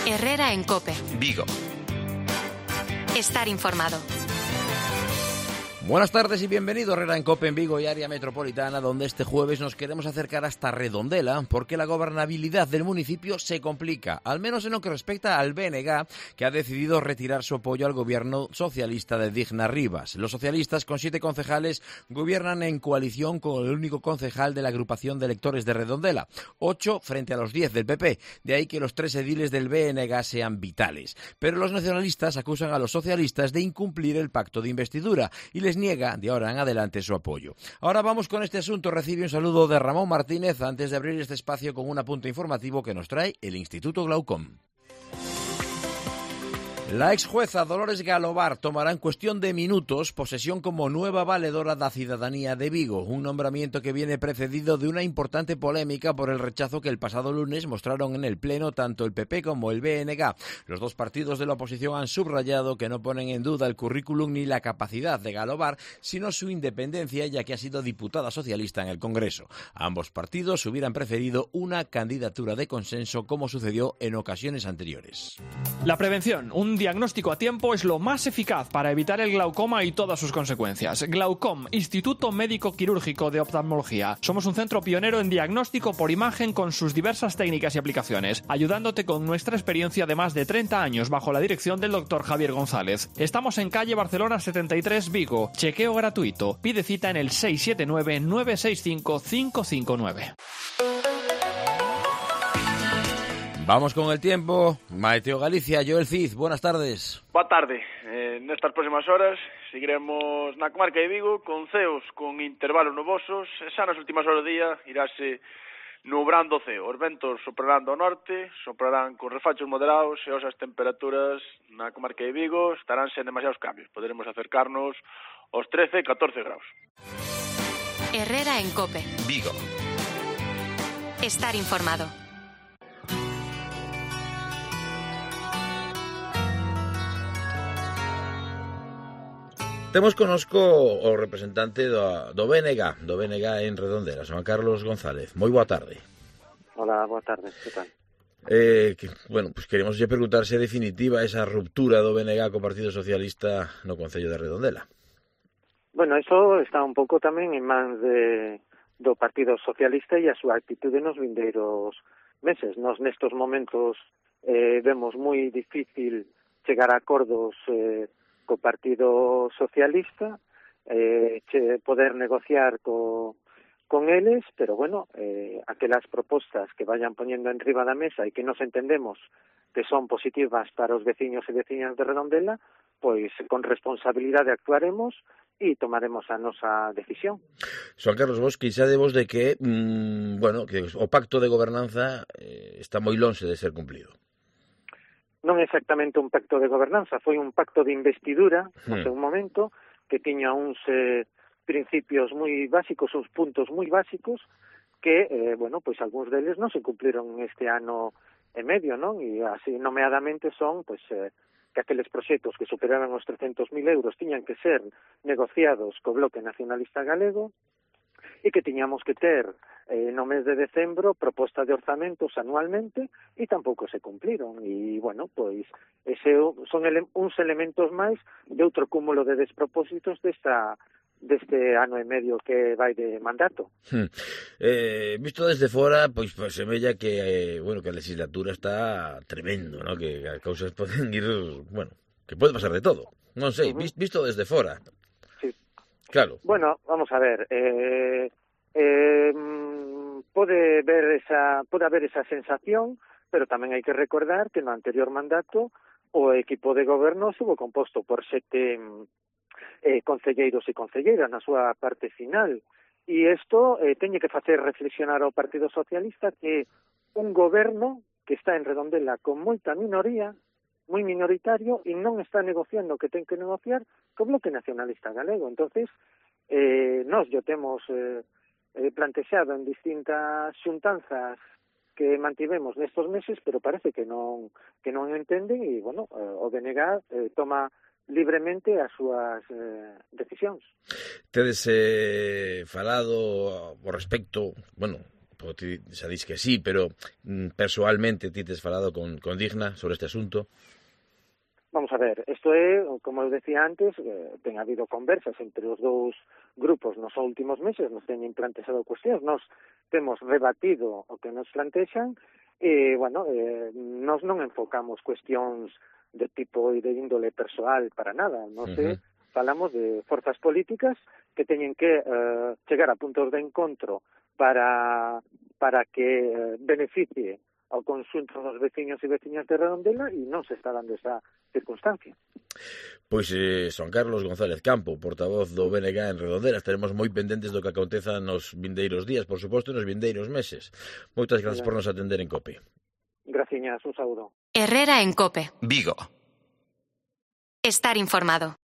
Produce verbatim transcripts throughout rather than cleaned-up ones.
Herrera en COPE. Vigo. Estar informado. Buenas tardes y bienvenido a Herrera en COPE en Vigo y área metropolitana, donde este jueves nos queremos acercar hasta Redondela, porque la gobernabilidad del municipio se complica, al menos en lo que respecta al B N G, que ha decidido retirar su apoyo al gobierno socialista de Digna Rivas. Los socialistas, con siete concejales, gobiernan en coalición con el único concejal de la agrupación de electores de Redondela, ocho frente a los diez del P P, de ahí que los tres ediles del B N G sean vitales. Pero los nacionalistas acusan a los socialistas de incumplir el pacto de investidura y les niega de ahora en adelante su apoyo. Ahora vamos con este asunto. Recibe un saludo de Ramón Martínez antes de abrir este espacio con un apunte informativo que nos trae el Instituto Glaucom. La ex jueza Dolores Galobar tomará en cuestión de minutos posesión como nueva valedora da cidadanía de Vigo, un nombramiento que viene precedido de una importante polémica por el rechazo que el pasado lunes mostraron en el Pleno tanto el P P como el B N G. Los dos partidos de la oposición han subrayado que no ponen en duda el currículum ni la capacidad de Galobar, sino su independencia, ya que ha sido diputada socialista en el Congreso. Ambos partidos hubieran preferido una candidatura de consenso, como sucedió en ocasiones anteriores. La prevención, un diagnóstico a tiempo es lo más eficaz para evitar el glaucoma y todas sus consecuencias. Glaucom, Instituto Médico Quirúrgico de Oftalmología. Somos un centro pionero en diagnóstico por imagen con sus diversas técnicas y aplicaciones, ayudándote con nuestra experiencia de más de treinta años bajo la dirección del doctor Javier González. Estamos en calle Barcelona setenta y tres, Vigo. Chequeo gratuito. Pide cita en el seis siete nueve, nueve seis cinco, cinco cinco nueve. Vamos con el tiempo. Maeteo Galicia, Joel Cid, buenas tardes. Boa tarde. Eh, nestas próximas horas seguiremos na comarca de Vigo con ceos con intervalos nubosos e xa nas últimas horas do día iráse nubrando o ceo. Os ventos soprarán do norte, soprarán con refachos moderados e as temperaturas na comarca de Vigo estarán sen demasiados cambios. Poderemos acercarnos aos trece, catorce graus. Herrera en COPE. Vigo. Estar informado. Temos conosco o representante do, do B N G, do B N G en Redondela, Juan Carlos González. Moi boa tarde. Hola, boa tarde, que tal? Eh, que, bueno, pues queremos lle preguntar se é definitiva esa ruptura do B N G co Partido Socialista no Concello de Redondela. Bueno, eso está un pouco tamén en mans de, do Partido Socialista e a súa actitude nos vindeiros meses. Nos nestos momentos eh, vemos moi difícil chegar a acordos eh, co Partido Socialista, eh, che, poder negociar co, con eles, pero bueno, eh, aquelas propostas que vayan poniendo en riba da mesa e que nos entendemos que son positivas para os veciños e veciñas de Redondela, pois con responsabilidade actuaremos e tomaremos a nosa decisión. Xoan Carlos, vos quixadevos de que, mmm, bueno, que o pacto de gobernanza eh, está moi lonxe de ser cumplido. Non exactamente un pacto de gobernanza, foi un pacto de investidura, no hmm. seu momento, que tiña uns eh, principios moi básicos, uns puntos moi básicos, que, eh, bueno, pois algúns deles non se cumpliron este ano e medio, non? E así, nomeadamente son, pois, eh, que aqueles proxectos que superaban os trescentos mil euros tiñan que ser negociados co Bloque Nacionalista Galego, e que tiñamos que ter eh, no mes de decembro proposta de orzamentos anualmente e tampouco se cumpliron. E, bueno, pois, ese son ele uns elementos máis de outro cúmulo de despropósitos desta deste ano e medio que vai de mandato. Hmm. Eh, visto desde fora, pois, pois semella que, eh, bueno, que a legislatura está tremendo, ¿no? Que as cousas poden ir, bueno, que pode pasar de todo. Non sei, uh-huh. visto desde fora. Sí. Claro. Bueno, vamos a ver, eh, eh, pode ver esa, pode haber esa sensación, pero tamén hai que recordar que no anterior mandato o equipo de goberno estuvo composto por sete eh, concelleiros e concelleiras na súa parte final, e isto eh, teñe que facer reflexionar ao Partido Socialista que un goberno que está en Redondela con moita minoría, moi minoritario, e non está negociando o que ten que negociar co Bloque Nacionalista Galego. Entonces, eh, nós yo temos eh, eh, plantexado en distintas xuntanzas que mantivemos nestos meses, pero parece que non que non entenden e, bueno, eh, o B N G eh, toma libremente as súas eh, decisións. Tedes eh, falado ao respecto, bueno, pues ti xa dis que sí, pero mm, persoalmente ti tes falado con, con Digna sobre este asunto? Vamos a ver, isto é, como eu decía antes, eh, ten habido conversas entre os dous grupos nos últimos meses, nos teñen plantexado cuestións, nos temos rebatido o que nos plantexan, e, bueno, eh, nos non enfocamos cuestións de tipo e de índole persoal para nada, non sei, uh-huh. Falamos de forzas políticas que teñen que eh, chegar a puntos de encontro para para que eh, beneficie ao conxunto dos veciños e veciñas de Redondela e non se está dando esa circunstancia. Pois eh, Son Carlos González Campo, portavoz do B N G en Redondela. Estaremos moi pendentes do que aconteza nos vindeiros días, por suposto, nos vindeiros meses. Moitas grazas por nos atender en COPE. Graciñas, un saúdo. Herrera en COPE. Vigo. Estar informado.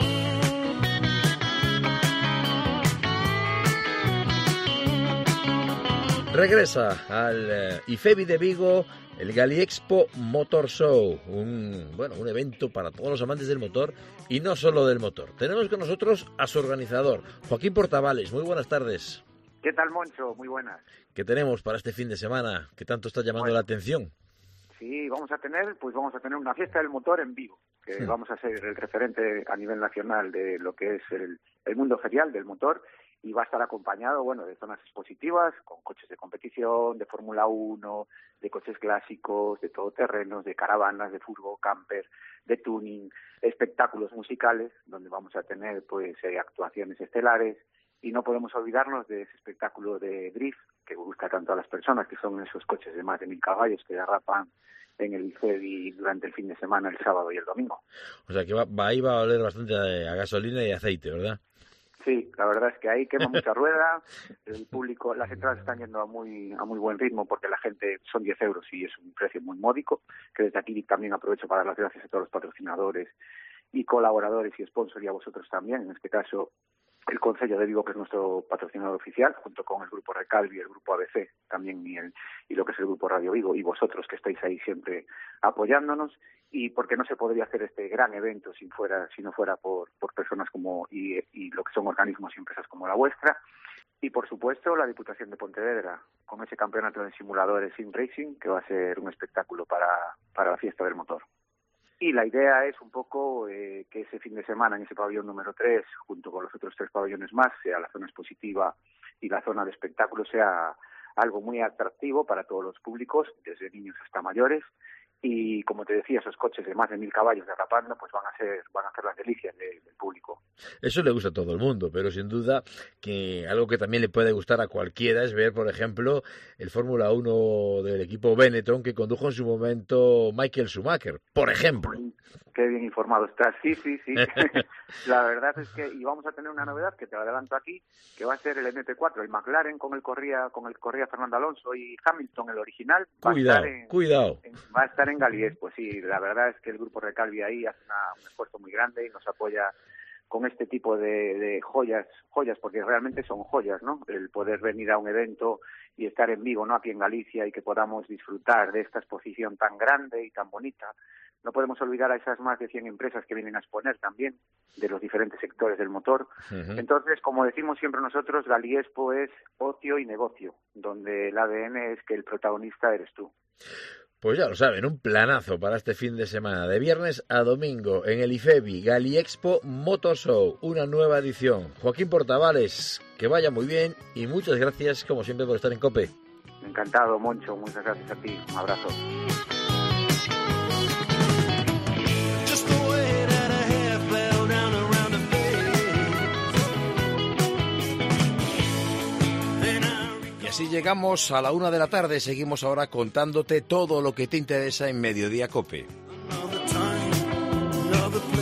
Regresa al eh, IFEBI de Vigo el Galiexpo Motor Show, un bueno un evento para todos los amantes del motor y no solo del motor. Tenemos con nosotros a su organizador, Joaquín Portavales. Muy buenas tardes. ¿Qué tal, Moncho? Muy buenas. ¿Qué tenemos para este fin de semana? ¿Qué tanto está llamando bueno, la atención? Sí, vamos a tener, pues vamos a tener una fiesta del motor en Vigo, que sí. Vamos a ser el referente a nivel nacional de lo que es el, el mundo ferial del motor. Y va a estar acompañado, bueno, de zonas expositivas, con coches de competición, de Fórmula uno, de coches clásicos, de todoterrenos, de caravanas, de furgo, camper, de tuning, espectáculos musicales, donde vamos a tener, pues, eh, actuaciones estelares, y no podemos olvidarnos de ese espectáculo de drift, que gusta tanto a las personas, que son esos coches de más de mil caballos que derrapan en el IFEBI durante el fin de semana, el sábado y el domingo. O sea que va, va, ahí va a oler bastante a gasolina y aceite, ¿verdad? Sí, la verdad es que ahí quema mucha rueda, el público, las entradas están yendo a muy a muy buen ritmo porque la gente son diez euros y es un precio muy módico, que desde aquí también aprovecho para dar las gracias a todos los patrocinadores y colaboradores y sponsors y a vosotros también, en este caso el Concello de Vigo, que es nuestro patrocinador oficial, junto con el Grupo Recalvi, el Grupo A B C también y, el, y lo que es el Grupo Radio Vigo, y vosotros que estáis ahí siempre apoyándonos, y porque no se podría hacer este gran evento si fuera si no fuera por, por personas como y, y lo que son organismos y empresas como la vuestra, y por supuesto la Diputación de Pontevedra, con ese campeonato de simuladores Sim Racing, que va a ser un espectáculo para, para la fiesta del motor. Y la idea es un poco eh, que ese fin de semana en ese pabellón número tres, junto con los otros tres pabellones más, sea la zona expositiva y la zona de espectáculos, sea algo muy atractivo para todos los públicos, desde niños hasta mayores. Y como te decía, esos coches de más de mil caballos derrapando, pues van a ser van a ser las delicias de, del público. Eso le gusta a todo el mundo, pero sin duda que algo que también le puede gustar a cualquiera es ver, por ejemplo, el Fórmula uno del equipo Benetton que condujo en su momento Michael Schumacher, por ejemplo. Qué bien informado estás, sí, sí, sí. La verdad es que, y vamos a tener una novedad que te adelanto aquí, que va a ser el M P cuatro, el McLaren con el corría con el corría Fernando Alonso y Hamilton, el original. Va cuidado, a estar en, cuidado. En, va a estar en Galiés, pues sí, la verdad es que el Grupo Recalvi ahí hace una, un esfuerzo muy grande y nos apoya con este tipo de, de joyas, joyas, porque realmente son joyas, ¿no? El poder venir a un evento y estar en Vigo, ¿no? Aquí en Galicia, y que podamos disfrutar de esta exposición tan grande y tan bonita. No podemos olvidar a esas más de cien empresas que vienen a exponer también, de los diferentes sectores del motor. Uh-huh. Entonces, como decimos siempre nosotros, Galiexpo es ocio y negocio, donde el A D N es que el protagonista eres tú. Pues ya lo saben, un planazo para este fin de semana, de viernes a domingo, en el IFEBI, Galiexpo Motor Show, una nueva edición. Joaquín Portavales, que vaya muy bien y muchas gracias, como siempre, por estar en COPE. Encantado, Moncho, muchas gracias a ti, un abrazo. Así llegamos a la una de la tarde. Seguimos ahora contándote todo lo que te interesa en Mediodía COPE.